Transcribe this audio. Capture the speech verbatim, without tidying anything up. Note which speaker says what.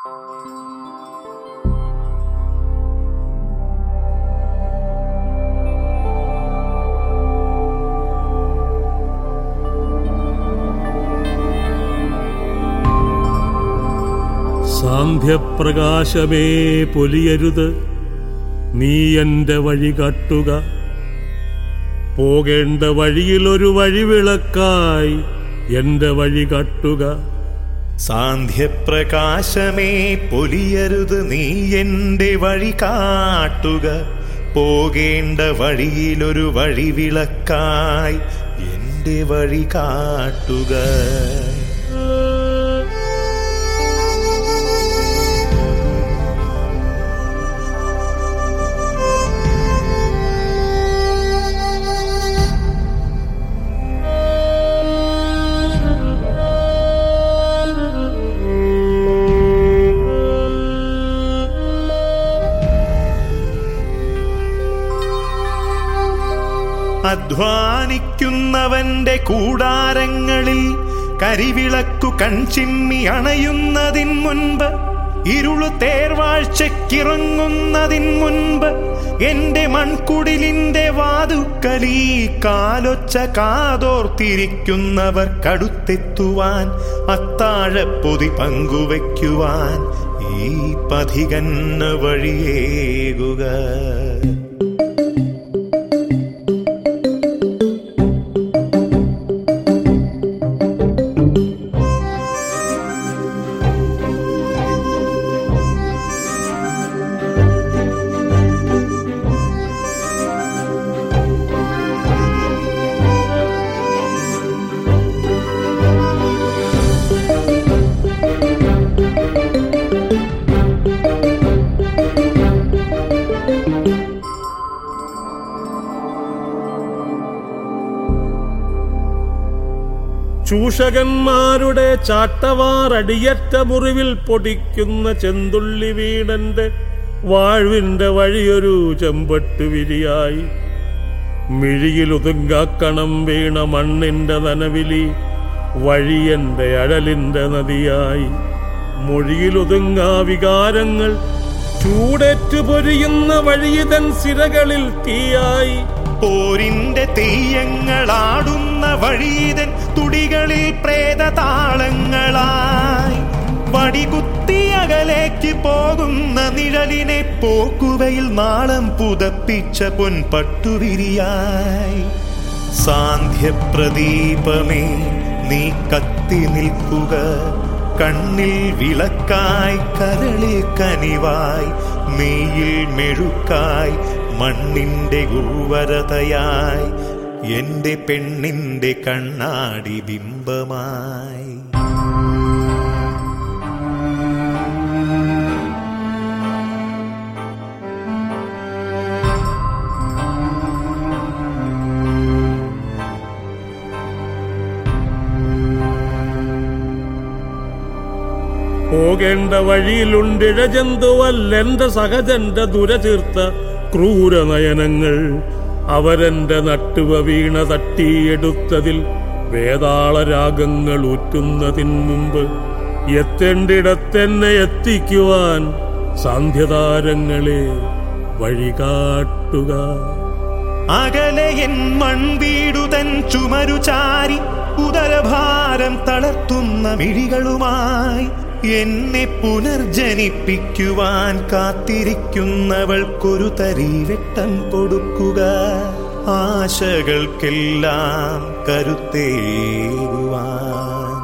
Speaker 1: സാന്ധ്യപ്രകാശമേ പൊലിയരുത്, നീ എൻ്റെ വഴി കാട്ടുക. പോകേണ്ട വഴിയിലൊരു വഴിവിളക്കായി എൻ്റെ വഴി കാട്ടുക.
Speaker 2: സാന്ധ്യപ്രകാശമേ പൊലിയരുത്, നീ എൻ്റെ വഴി കാട്ടുക. പോകേണ്ട വഴിയിലൊരു വഴിവിളക്കായി എൻ്റെ വഴി കാട്ടുക. അധ്വാനിക്കുന്നവന്റെ കൂടാരങ്ങളിൽ കരിവിളക്കു കൺചിമ്മി അണയുന്നതിൻ മുൻപ്, ഇരുളു തേർവാഴ്ചക്കിറങ്ങുന്നതിൻ മുൻപ്, എന്റെ മൺകുടിലിന്റെ വാതുക്കലീ കാലൊച്ച കാതോർത്തിരിക്കുന്നവർ കടുത്തെത്തുവാൻ, അത്താഴപ്പൊതി പങ്കുവയ്ക്കുവാൻ ഈ പഥികന് വഴിയേകുക.
Speaker 1: ചൂഷകന്മാരുടെ ചാട്ടവാറടിയറ്റ മുറിവിൽ പൊടിക്കുന്ന ചെന്തുള്ളി വീണന്റെ വാഴ്വിന്റെ വഴിയൊരു ചെമ്പട്ടു വിരിയായി. മിഴിയിലൊതുങ്ങാക്കണം വീണ മണ്ണിന്റെ നനവിലി വഴിയന്റെ അഴലിന്റെ നദിയായി. മൊഴിയിലൊതുങ്ങാ വികാരങ്ങൾ ചൂടേറ്റു പൊരിയുന്ന വഴിയിതൻ സിരകളിൽ തീയായി.
Speaker 2: പോരിന്റെ തെയ്യങ്ങളാടുന്ന വഴിയിതൻ തുടികളിൽ പ്രേതതാളങ്ങളായി. വടികുത്തി അകലേക്ക് പോകുന്ന നിഴലിനെ പോക്കുവയിൽ നാളം പുതപ്പിച്ച പൊൻപട്ടുവിരിയായി. സാന്ധ്യപ്രദീപമേ നീ കത്തി നിൽക്കുക, കണ്ണിൽ വിളക്കായി, കരളിൽ കനിവായി, മെയ്യിൽ മെഴുക്കായി, മണ്ണിന്റെ ഗുരുവരതയായി, എന്റെ പെണ്ണിന്റെ കണ്ണാടി ബിംബമായി.
Speaker 1: പോകേണ്ട വഴിയിലുണ്ടിഴജന്തുവല്ലെന്റെ സഹജന്റെ ദുരചീർത്ത ക്രൂരനയനങ്ങൾ. അവരെന്റെ നട്ടുവ വീണ തട്ടിയെടുത്തതിൽ വേതാളരാഗങ്ങൾ ഊറ്റുന്നതിന് മുമ്പ് എത്തേണ്ടിടത്തെന്നെ എത്തിക്കുവാൻ സാന്ധ്യതാരങ്ങളെ വഴികാട്ടുക.
Speaker 2: അകലെ എൻ മൺവീടുതൻ ചുമരുചാരി ഉദരഭാരം തളർത്തുന്ന മിഴികളുമായി എന്നെ പുനർജനിപ്പിക്കുവാൻ കാത്തിരിക്കുന്നവൾക്കൊരു തരി വെട്ടം കൊടുക്കുക. ആശകൾക്കെല്ലാം കരുത്തേകുവാൻ.